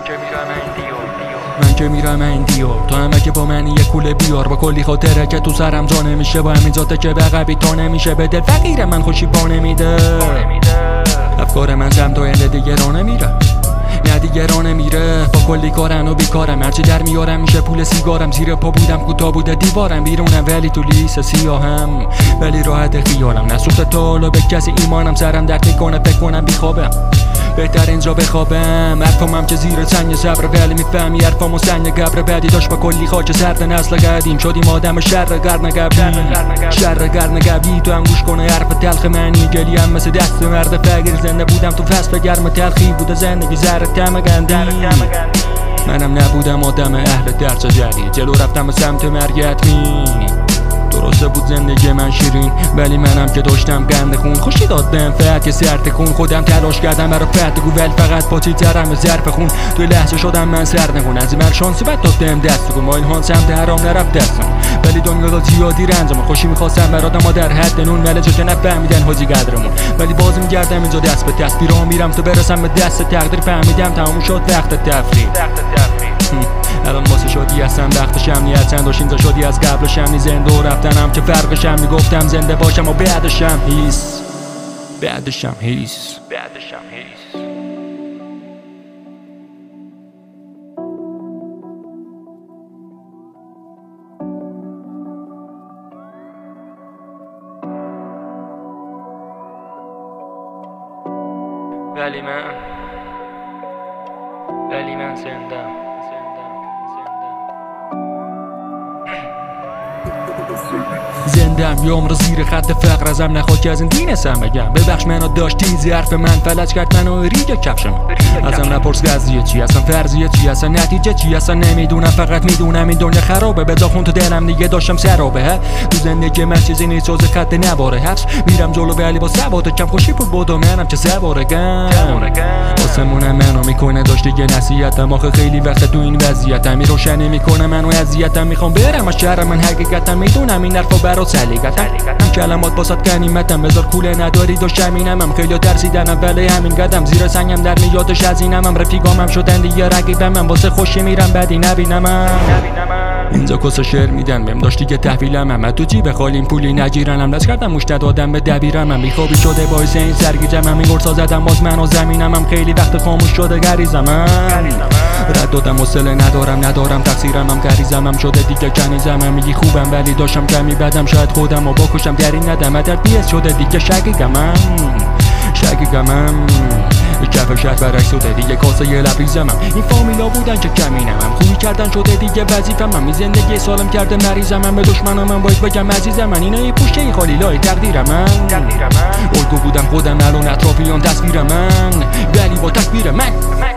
من که میرم این دیار تو هم اگه با من یه کوله بیار با کلی خاطره که تو سرم جا نمیشه با همین ذاته که به قبی تا نمیشه به دل فقیرم من خوشی با نمیده افکار من سمت آینده دیگه را نمیره نه دیگه را نمیره با کلی کارن و بیکارم هرچی در میارم میشه پول سیگارم زیر پا بودم کوتاه بوده دیوارم بیرونم ولی تو لیست سیاهم ولی راحت خیالم نسوخته تا حالا به کسی ایمانم سرم درد میکنه فکر کنم بیخوابم بهتر اینجا بخوابم حرفم که زیر سنگ صبر ولی میفهمی حرفمو سنگ قبر بعدی داشت با کلی خاک سرد نسل قدیم شدیم آدم شرقبی تو هم گوش کنه حرف تلخ منی گلی هم مثل دست مرد فقیر زنده بودم تو فصل گرم تلخی بوده زندگی زهر تمگندی منم نبودم آدم اهل درس جدید جلو رفتم به سمت مرگ حتمی درسته بود زندگی من شیرین ولی منم که داشتم گند خون خوشی داد بهم فقط که سر تکون خودم تلاش کردم برا فتگو ولی فقط پاچی ترم ظرف خون توی لحظه شدم من سرنگون از این شانسی بد داد بهم دست کن ما این سمت حرام نرفت دستم ولی دنیا داد زیادی رنجم خوشی میخواستم برات ما در حد نون ولی جا که نفهمیدن حاجی قدرمون ولی باز میگردم اینجا دست به دست بیرام میرم تو برسم به دست تقدیر فهمیدم تموم شد وقت تفریح الان واسه شدی هستم وقتشم نیتن داشت اینجا شدی از قبلشم نی زنده و رفتنم که فرقشم میگفتم زنده باشم و بعدشم هیس ولی من زندم یه عمر زیر خط فقر ازم نخواد که از این دینستم بگم ببخش منو داشت تیزی حرف من فلج کرد منو ریگ کفشم ازم نپرس قضیه چی اصلا فرضیه چی اصلا نتیجه چی اصلا نمیدونم فقط میدونم این دنیا خرابه به داخون تو دلم دیگه داشتم سرابه تو زندگی من چیزی نیست جز خط نباره حبس میرم جلو ولی با ثبات کم خوشی پول بود و منم چه سوارگم آسمونم منو میکنه داشت دیگه نصیحتم آخه خیلی وقت تو این وضعیتم روشنی میکنه منو اذیتم میخوام برم از شهر من حقیقتا میدونم این حرفا برات سلیقتم این کلمات واسات غنیمتم بذار کوله نداری دو شمینم خیلی ترسیدنم ولی همین قدم زیر سنگم در نیادش از اینم رفیقامم شدن دیگه رقیبم واسه خوشی میرم بدی نبینم اینجا کس شعر میدن بهم داشتی که تحویلم هم تو جیب خالیم پولی نگیرنم دست کردم مشت دادم به دبیرم هم بیخوابی شده باعث این سرگیجم هم این گرسا زدم باز من و زمینم هم خیلی وقت خاموش شده گریزم رد دادم حوصله ندارم تقصیرم هم گریزم هم شده دیگه کنیزم هم میگی خوبم ولی داشتم کمی بدم شاید خودم رو بکشم در این ندم ادر پیس شده دیگه شقیقمم کف شهر برعکس شده دیگه کاسه یه لبریزم این فامیلا بودن که کمینم خوبی کردن شده دیگه وظیفم این زندگی سالم کرده مریضم به دشمنم باید بگم عزیزم اینه یه پوشه خالی لای تقدیرم الگو بودم خودم الان اطرافیان تصویرم ولی با تکبیر من